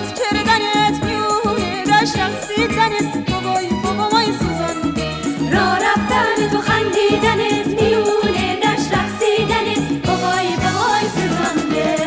ناز کردنت میونه دشت رقصیدنت بابای بابای سوزانده راه رفتن تو خندیدنت میونه دشت رقصیدنت بابای بابای سوزانده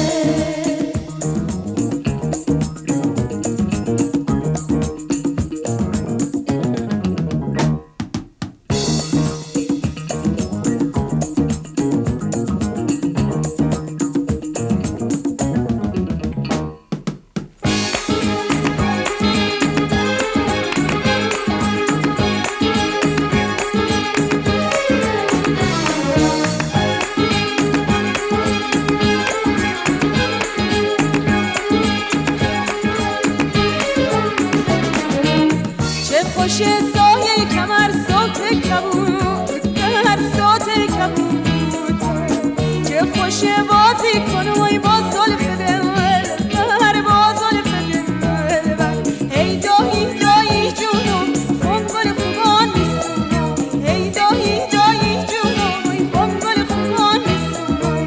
خوش سایه کمر صوت کبود در صوت کبود چه خوش بازی کن وای با زلف دلبر با زلف دلبر ای دایی دایی جونم خنگل خوبان میسونم ای دایی دایی جونم وای خنگل خوبان میسونم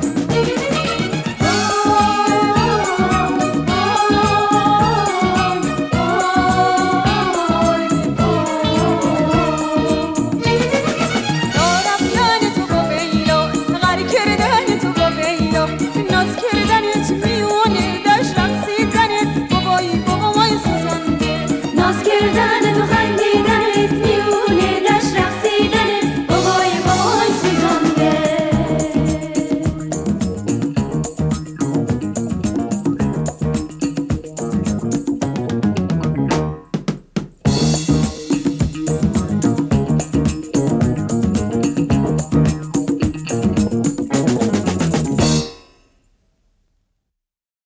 ناز کردنت میونه دشت رقصیدنت بابای بابای سوزانده ناز کردن تو